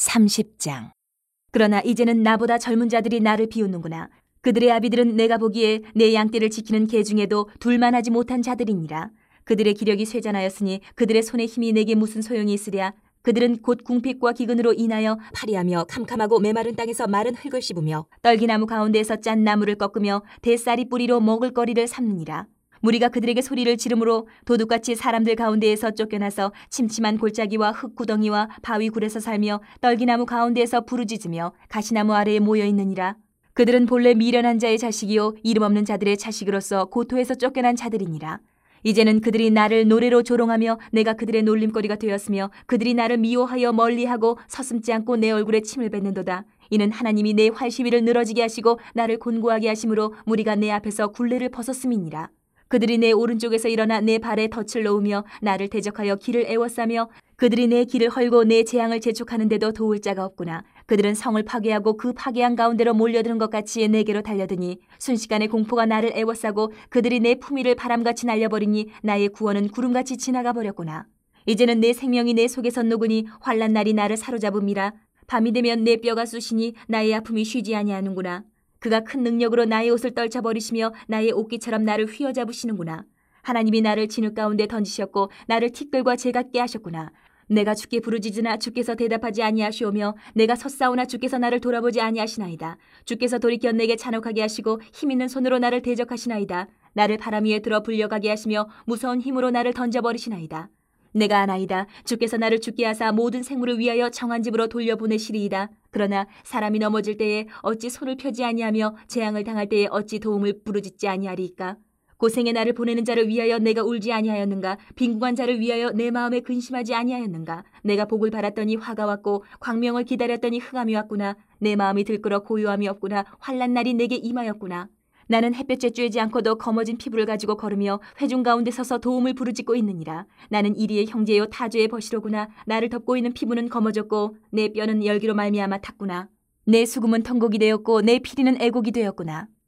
30장. 그러나 이제는 나보다 젊은 자들이 나를 비웃는구나. 그들의 아비들은 내가 보기에 내 양떼를 지키는 개 중에도 둘만하지 못한 자들이니라. 그들의 기력이 쇠잔하였으니 그들의 손의 힘이 내게 무슨 소용이 있으랴. 그들은 곧 궁핍과 기근으로 인하여 파리하며 캄캄하고 메마른 땅에서 마른 흙을 씹으며 떨기나무 가운데에서 짠 나무를 꺾으며 대쌀이 뿌리로 먹을거리를 삼느니라. 무리가 그들에게 소리를 지르므로 도둑같이 사람들 가운데에서 쫓겨나서 침침한 골짜기와 흙구덩이와 바위굴에서 살며 떨기나무 가운데에서 부르짖으며 가시나무 아래에 모여 있느니라. 그들은 본래 미련한 자의 자식이요 이름 없는 자들의 자식으로서 고토에서 쫓겨난 자들이니라. 이제는 그들이 나를 노래로 조롱하며 내가 그들의 놀림거리가 되었으며 그들이 나를 미워하여 멀리하고 서슴지 않고 내 얼굴에 침을 뱉는도다. 이는 하나님이 내 활시위를 늘어지게 하시고 나를 곤고하게 하심으로 무리가 내 앞에서 굴레를 벗었음이니라. 그들이 내 오른쪽에서 일어나 내 발에 덫을 놓으며 나를 대적하여 길을 애워싸며 그들이 내 길을 헐고 내 재앙을 재촉하는데도 도울 자가 없구나. 그들은 성을 파괴하고 그 파괴한 가운데로 몰려드는 것 같이 내게로 달려드니 순식간에 공포가 나를 애워싸고 그들이 내 품위를 바람같이 날려버리니 나의 구원은 구름같이 지나가 버렸구나. 이제는 내 생명이 내 속에서 녹으니 환난 날이 나를 사로잡음이라. 밤이 되면 내 뼈가 쑤시니 나의 아픔이 쉬지 아니하는구나. 그가 큰 능력으로 나의 옷을 떨쳐버리시며 나의 옷깃처럼 나를 휘어잡으시는구나. 하나님이 나를 진흙 가운데 던지셨고 나를 티끌과 재 같게 하셨구나. 내가 주께 부르짖으나 주께서 대답하지 아니하시오며 내가 섰사오나 주께서 나를 돌아보지 아니하시나이다. 주께서 돌이켜 내게 잔혹하게 하시고 힘있는 손으로 나를 대적하시나이다. 나를 바람 위에 들어 불려가게 하시며 무서운 힘으로 나를 던져버리시나이다. 내가 아나이다. 주께서 나를 죽게 하사 모든 생물을 위하여 정한 집으로 돌려보내시리이다. 그러나 사람이 넘어질 때에 어찌 손을 펴지 아니하며 재앙을 당할 때에 어찌 도움을 부르짖지 아니하리이까. 고생의 나를 보내는 자를 위하여 내가 울지 아니하였는가. 빈궁한 자를 위하여 내 마음에 근심하지 아니하였는가. 내가 복을 바랐더니 화가 왔고 광명을 기다렸더니 흑암이 왔구나. 내 마음이 들끓어 고요함이 없구나. 환난 날이 내게 임하였구나. 나는 햇볕에 쬐지 않고도 검어진 피부를 가지고 걸으며 회중 가운데 서서 도움을 부르짖고 있느니라. 나는 이리의 형제요 타주의 버시로구나. 나를 덮고 있는 피부는 검어졌고 내 뼈는 열기로 말미암아 탔구나. 내 수금은 통곡이 되었고 내 피리는 애곡이 되었구나.